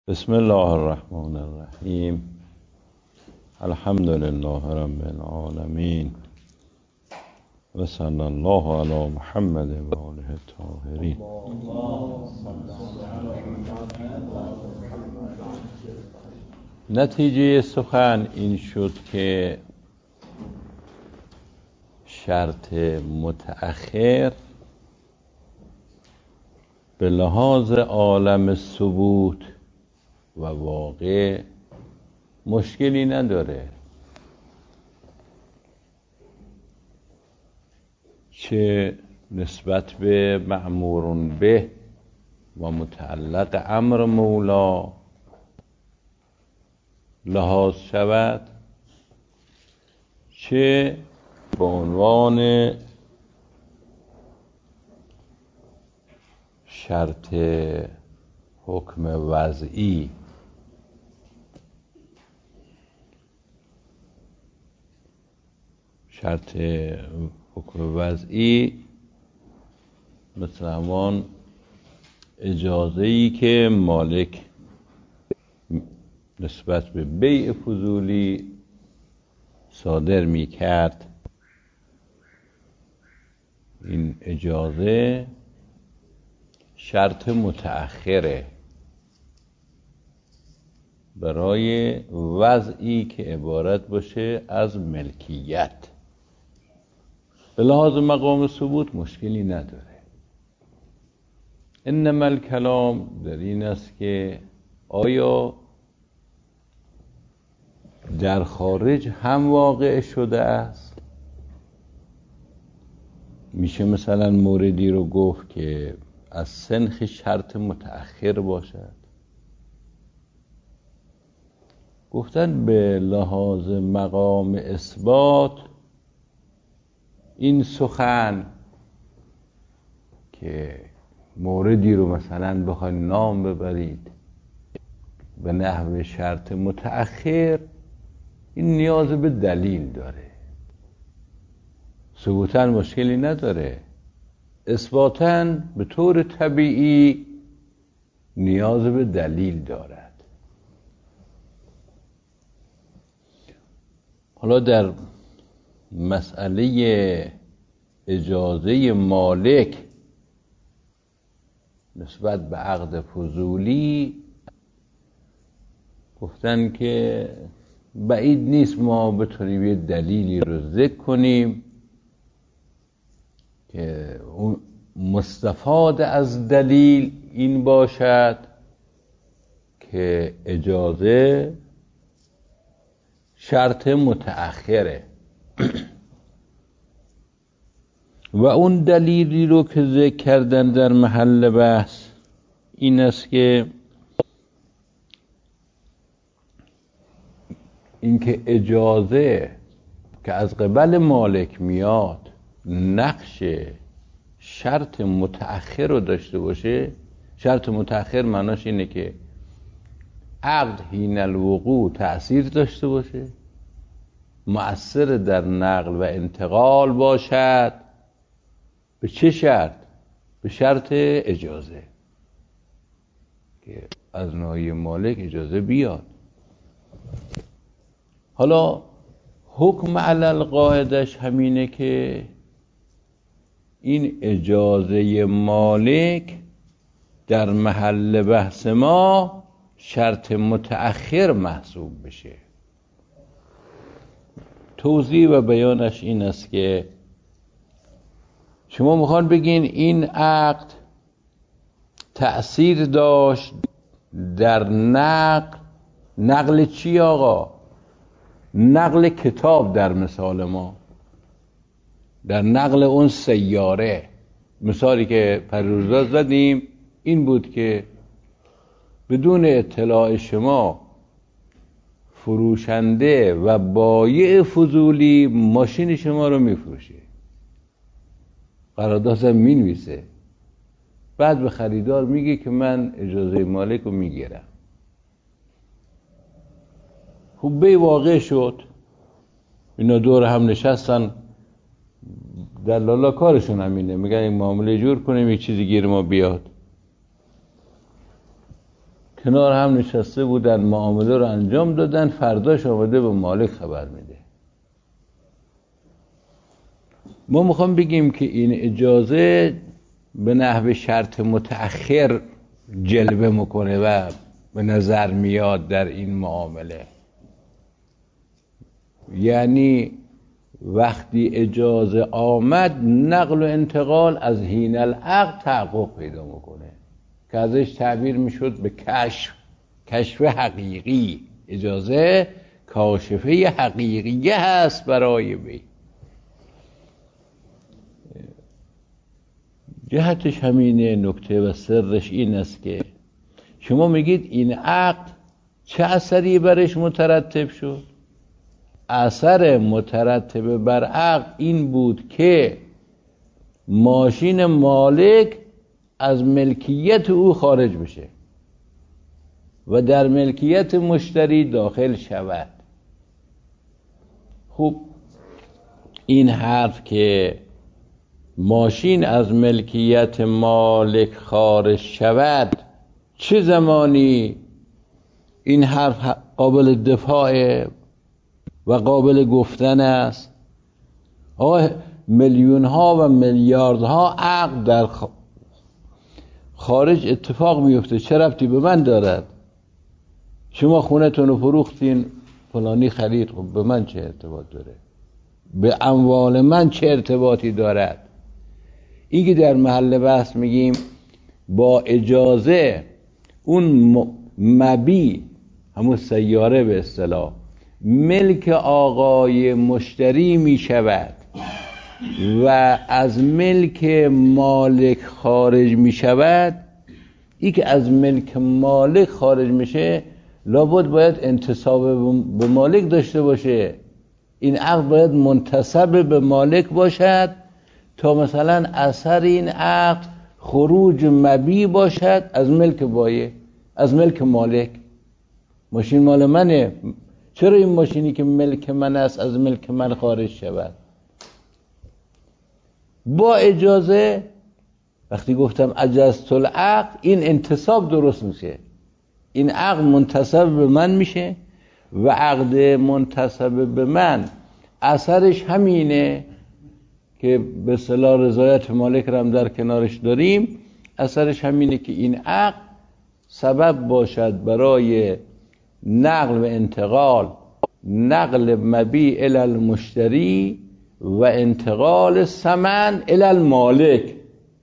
بسم الله الرحمن الرحیم. الحمد لله رب العالمین و صلی الله علی محمد و آله الطاهرین. نتیجه سخن این شد که شرط متأخر به لحاظ عالم ثبوت و واقع مشکلی نداره، چه نسبت به مأمور به و متعلق امر مولا لحاظ شود، چه به عنوان شرط حکم وضعی مثل همان اجازه‌ای که مالک نسبت به بیع فضولی صادر می کرد، این اجازه شرط متأخره برای وضعی که عبارت باشه از ملکیت. به لحاظ مقام ثبوت مشکلی نداره. انما الکلام در این است که آیا در خارج هم واقع شده است؟ میشه مثلا موردی رو گفت که از سنخ شرط متأخر باشد؟ گفتن به لحاظ مقام اثبات این سخن که موردی رو مثلا بخواید نام ببرید به نحو شرط متأخر، این نیاز به دلیل داره. ثبوتاً مشکلی نداره، اثباتاً به طور طبیعی نیاز به دلیل دارد. حالا در مسئله اجازه مالک نسبت به عقد فضولی گفتن که بعید نیست ما بتونیم یه دلیلی رو ذکر کنیم که اون مستفاد از دلیل این باشد که اجازه شرط متأخره و اون دلیلی رو که ذکر کردن در محل بحث این است که اینکه اجازه که از قبل مالک میاد نقش شرط متأخر رو داشته باشه. شرط متأخر معناش اینه که عقد حین الوقوع تأثیر داشته باشه، مؤثر در نقل و انتقال باشد. به چه شرط؟ به شرط اجازه، که از ناحیه مالک اجازه بیاد. حالا حکم علی القاعدش همینه که این اجازه مالک در محل بحث ما شرط متأخر محسوب بشه. توضیح و بیانش این است که شما میخوان بگین این عقد تأثیر داشت در نقل چی آقا؟ نقل کتاب در مثال ما، در نقل اون سیاره. مثالی که پریروزا زدیم این بود که بدون اطلاع شما فروشنده و بایع فضولی ماشین شما رو میفروشه، قراردادم مینویسه، بعد به خریدار میگه که من اجازه مالک رو میگیرم. خب به واقع شد، اینا دور هم نشستن، دلالا کارشون همینه، میگن این معامله جور کنیم یک چیزی گیر ما بیاد. کنار هم نشسته بودن، معامله رو انجام دادن، فرداش آمده به مالک خبر میده. ما میخوام بگیم که این اجازه به نحو شرط متأخر جلوه میکنه و به نظر میاد در این معامله. یعنی وقتی اجازه آمد، نقل و انتقال از حین العقد تحقق پیدا میکنه که ازش تعبیر میشد به کشف حقیقی. اجازه کاشفه حقیقیه هست برای بی. جهتش همینه، نکته و سرش این است که شما میگید این عقد چه اثری برش مترتب شد؟ اثر مترتب بر عقد این بود که ماشین مالک از ملکیت او خارج بشه و در ملکیت مشتری داخل شود. خوب، این حرف که ماشین از ملکیت مالک خارج شود، چه زمانی این حرف قابل دفاع و قابل گفتن است؟ آقا میلیون ها و میلیاردها عقد در خارج اتفاق میفته، چه ربطی به من دارد؟ شما خونتون رو فروختین، فلانی خرید، خب به من چه ارتباط داره؟ به اموال من چه ارتباطی دارد؟ این که در محل بحث میگیم با اجازه اون مبی، همون سیاره به اصطلاح، ملک آقای مشتری می شود و از ملک مالک خارج می شود. این که از ملک مالک خارج میشه لابد باید انتساب به مالک داشته باشه. این عقد باید منتسب به مالک باشد تا مثلا اثر این عقد خروج مبی باشد از ملک بایع، از ملک مالک. ماشین مال منه، چرا این ماشینی که ملک من است از ملک من خارج شود؟ با اجازه. وقتی گفتم اجازت العقد، این انتصاب درست میشه، این عقد منتسب به من میشه و عقد منتسب به من اثرش همینه که به اصطلاح رضایت مالک رو هم در کنارش داریم. اثرش همینه که این عقد سبب باشد برای نقل و انتقال، نقل مبیع الی المشتری و انتقال ثمن الی المالک.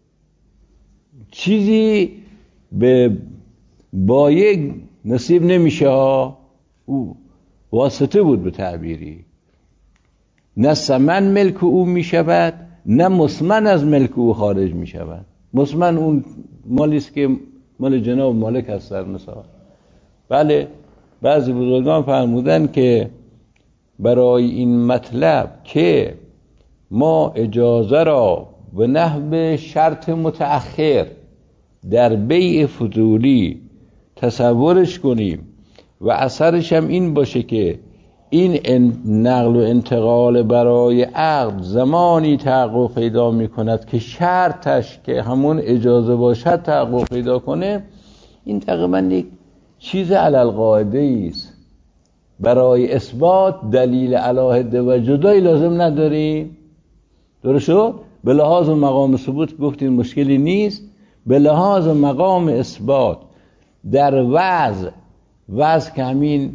چیزی به بایع نصیب نمیشه ها، او واسطه بود به تعبیری. نه ثمن ملک او میشود، نه مسمن از ملک او خارج میشود. مسمن اون مالی است که مال جناب مالک هست در مثال. بله، بعضی بزرگان فرمودن که برای این مطلب که ما اجازه را به نحو شرط متأخر در بیع فضولی تصورش کنیم و اثرش هم این باشه که این نقل و انتقال برای عقد زمانی تحقق پیدا می کند که شرطش که همون اجازه باشد تحقق پیدا کنه. این تقریبا یک چیز علی القاعده است. برای اثبات دلیل علاهده و جدایی لازم نداریم. درست شد؟ به لحاظ مقام ثبوت گفتیم مشکلی نیست. به لحاظ مقام اثبات در وضع که همین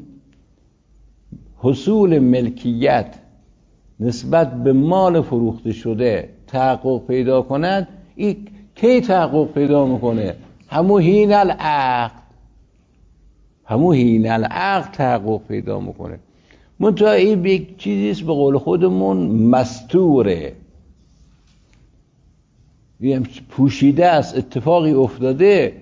حصول ملکیت نسبت به مال فروخته شده تحقق پیدا کند، این کی تحقق پیدا میکنه؟ همون حین العقد تحقق پیدا میکنه. منتها این یک چیزیست به قول خودمون مستوره، پوشیده است، اتفاقی افتاده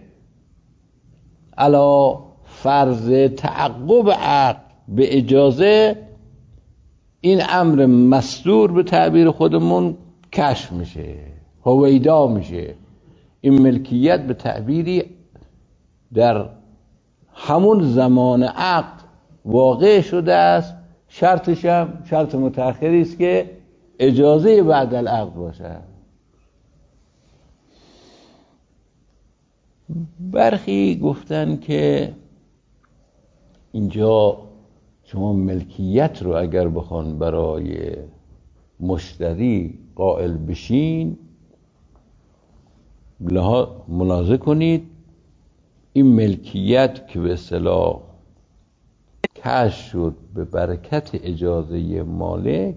علا فرض تعقب عقد به اجازه. این امر مستور به تعبیر خودمون کشف میشه، هویدا میشه. این ملکیت به تعبیری در همون زمان عقد واقع شده است. شرطش هم شرط متأخری است که اجازه بعد العقد باشه. برخی گفتن که اینجا شما ملکیت رو اگر بخوان برای مشتری قائل بشین، ملاحظه کنید این ملکیت که به اصطلاح کشف شد به برکت اجازه مالک،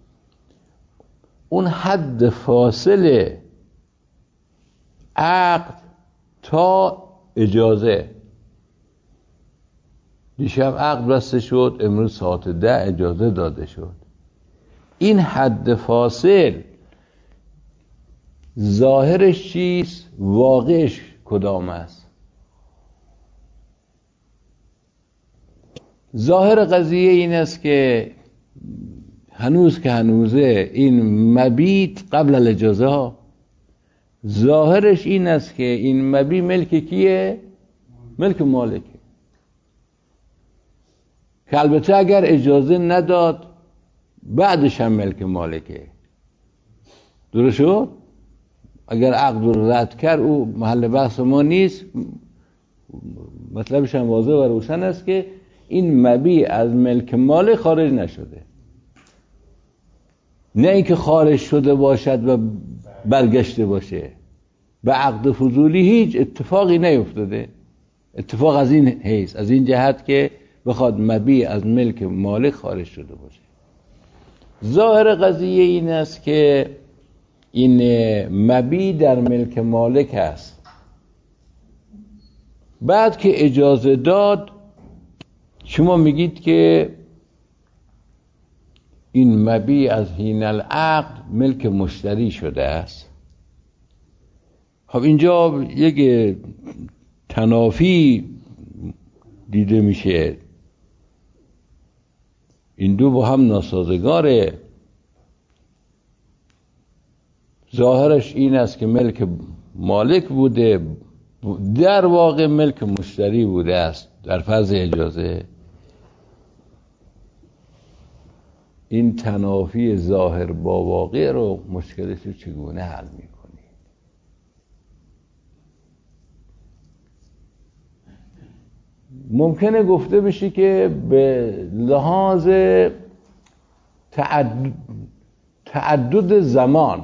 اون حد فاصله عقد تا اجازه. دیشب عقد بسته شد، امروز ساعت 10 اجازه داده شد. این حد فاصل ظاهرش چیست؟ واقعش کدام است؟ ظاهر قضیه این است که هنوز که هنوزه این مبیت قبل الاجازه ها، ظاهرش این است که این مبی ملک کیه؟ ملک مالکه. که البته اگر اجازه نداد بعدش هم ملک مالکه. درست شد؟ اگر عقد رو رد کرد او محل بحث ما نیست، مطلبش هم واضح و روشن است که این مبی از ملک مالک خارج نشده، نه اینکه خارج شده باشد و برگشته باشه. به عقد فضولی هیچ اتفاقی نیفتاده. اتفاق از این حیث، از این جهت که بخواد مبی از ملک مالک خارج شده باشه. ظاهر قضیه این است که این مبی در ملک مالک است. بعد که اجازه داد، شما میگید که این مبی از حین العقد ملک مشتری شده است. خب اینجا یک تنافی دیده میشه، این دو با هم ناسازگاره. ظاهرش این است که ملک مالک بوده، در واقع ملک مشتری بوده است در فرض اجازه. این تنافی ظاهر با واقع رو مشکلش رو چگونه حل میکنی؟ ممکنه گفته بشه که به لحاظ تعدد زمان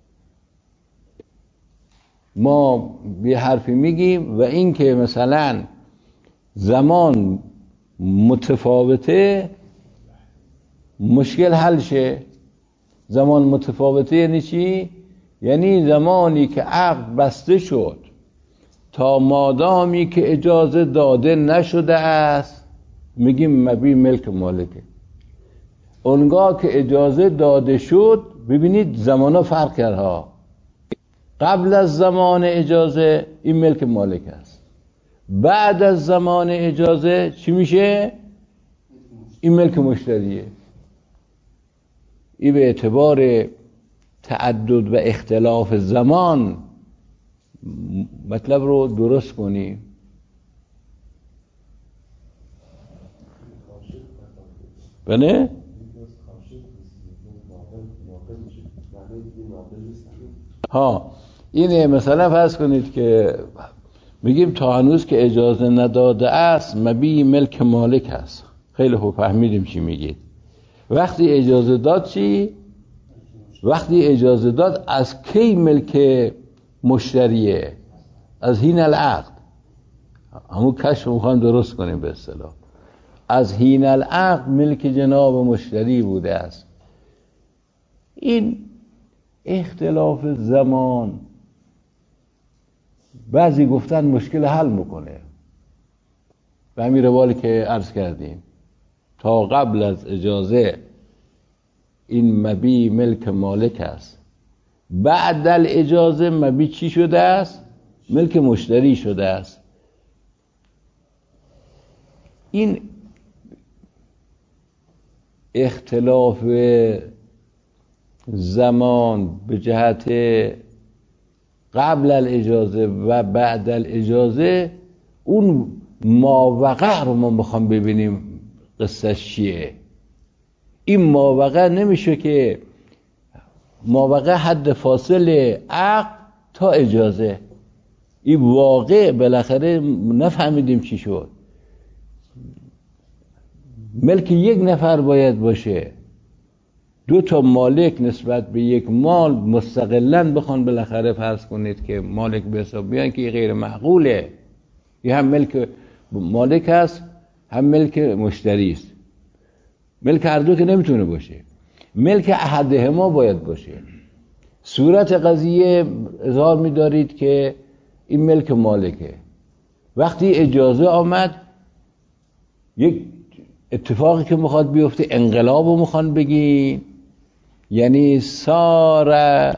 ما یه حرفی میگیم و این که مثلا زمان متفاوته مشکل حل شه. زمان متفاوته یعنی چی؟ یعنی زمانی که عقد بسته شد تا مادامی که اجازه داده نشده است میگیم مبی ملک مالکه. اونگاه که اجازه داده شد، ببینید زمانا فرق کرد ها. قبل از زمان اجازه این ملک مالک است، بعد از زمان اجازه چی میشه؟ این ملک مشتریه. این به اعتبار تعدد و اختلاف زمان مطلب رو درست کنیم. بله؟ ها اینه. مثلا فرض کنید که میگیم تا هنوز که اجازه نداده است مبی ملک مالک است. خیلی خوب فهمیدیم چی میگید. وقتی اجازه داد چی؟ وقتی اجازه داد از کی ملک مشتریه؟ از حین العقد. همون کشف میخوام درست کنیم به اصطلاح. از حین العقد ملک جناب مشتری بوده است. این اختلاف زمان بعضی گفتن مشکل حل میکنه، به همین روالی که عرض کردیم. تا قبل از اجازه این مبی ملک مالک است، بعد الاجازه مبی چی شده است؟ ملک مشتری شده است. این اختلاف زمان به جهت قبل الاجازه و بعد الاجازه، اون ماوقع رو ما میخوام ببینیم قصهش چیه. این ماوقع نمیشه که ماوقع حد فاصله عقد تا اجازه. این واقع بالاخره نفهمیدیم چی شد. ملک یک نفر باید باشه، 2 تا مالک نسبت به یک مال مستقلاً بخوان بالاخره فرض کنید که مالک به حساب بیان، که غیر معقوله. یه هم ملک مالک است هم ملک مشتری است. ملک هر دو که نمیتونه باشه، ملک احدهما باید باشه. صورت قضیه اظهار می‌دارید که این ملک مالکه. وقتی اجازه آمد، یک اتفاقی که میخواد بیفته، انقلاب رو میخوان بگین، یعنی سار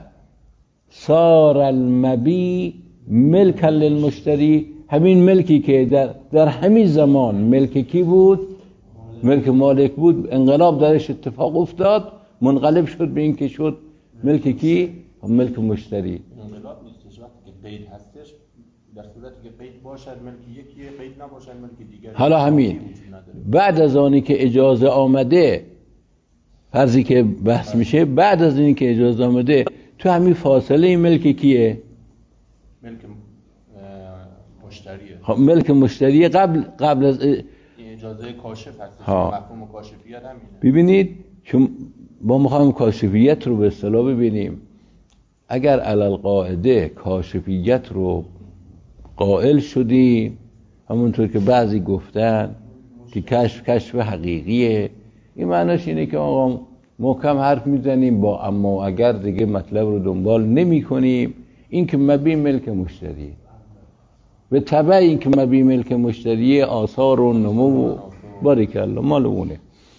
المبی ملک للمشتری. همین ملکی که در همین زمان ملک کی بود؟ ملک مالک بود. انقلاب درش اتفاق افتاد، منقلب شد به این که شد ملک کی؟ ملک مشتری. انقلاب نیستش وقتی که قید هستش، در صورتی که قید باشد ملک یکیه، قید نباشد ملک دیگری. حالا همین بعد از آنی که اجازه آمده، فرضی که بحث میشه، بعد از اینی که اجازه آمده، تو همین فاصله این ملک کیه؟ ملک مشتریه. خب ملک مشتریه قبل از اجازه کاشف هستش. مفهوم کاشفیت همینه. ببینید چون ما میخوایم کاشفیت رو به اصطلاح ببینیم، اگر علل قاعده کاشفیت رو قائل شدیم، همونطور که بعضی گفتن که کشف حقیقیه، این معناش اینه که آقا محکم حرف میزنیم با اما اگر دیگه مطلب رو دنبال نمی کنیم. این که مبی ملک مشتری، به تبع این که مبی ملک مشتری، آثار و نمو و باریکالله مال اونه.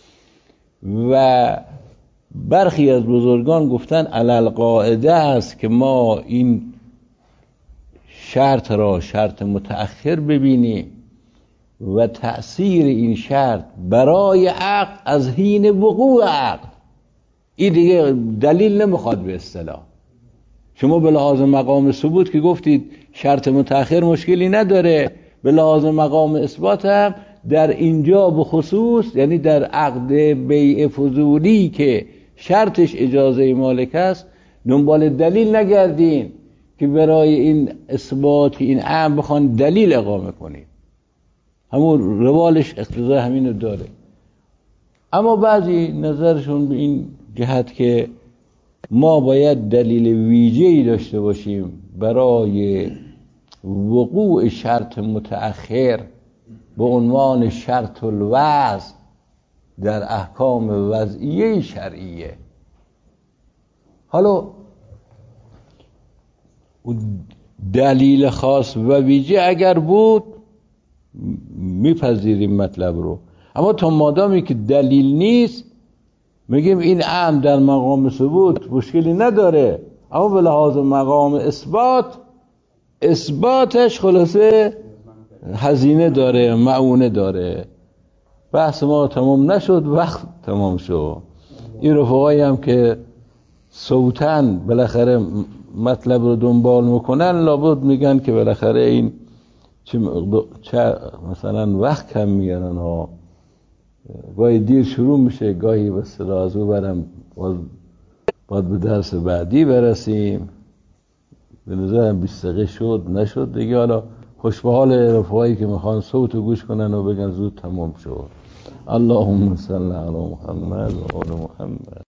و برخی از بزرگان گفتن علل قاعده است که ما این شرط را شرط متأخر ببینیم و تأثیر این شرط برای عقد از حین وقوع عقد. این دیگه دلیل نمیخواد به اصطلاح. شما به لحاظ مقام ثبوت که گفتید شرط متأخر مشکلی نداره، به لحاظ مقام اثبات هم در اینجا به خصوص، یعنی در عقد بیع فضولی که شرطش اجازه مالک است، دنبال دلیل نگردین که برای این اثبات این امر بخوان دلیل اقامه کنید. همون روالش اقتضای همینو داره. اما بعضی نظرشون به این جهت که ما باید دلیل ویژه‌ای داشته باشیم برای وقوع شرط متأخر به عنوان شرط الوضع در احکام وضعیه شرعیه. حالا دلیل خاص و ویژه اگر بود میپذیریم مطلب رو، اما تا مادامی که دلیل نیست میگیم این امر در مقام ثبوت مشکلی نداره، اما به لحاظ مقام اثباتش خلاصه هزینه داره، معونه داره. بحث ما تمام نشد، وقت تمام شد. این رفقایی هم که صوتن بالاخره مطلب رو دنبال میکنن لابد میگن که بالاخره این چه مثلا وقت کم میارن ها، گاهی دیر شروع میشه، گاهی به اصطلاح از او برم باید به درس بعدی برسیم. به نظرم 20 دقیقه شد نشد دیگه. حالا خوش به حال رفقایی که میخوان صوت گوش کنن و بگن زود تمام شد. اللهم صل علی محمد و آل محمد.